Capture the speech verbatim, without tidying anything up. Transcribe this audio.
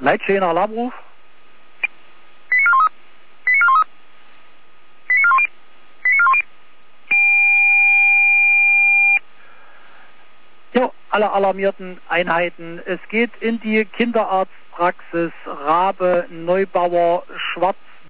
Leitstehender Alarmruf. Jo, alle alarmierten Einheiten. Es geht in die Kinderarztpraxis Rabe Neubauer Schwarz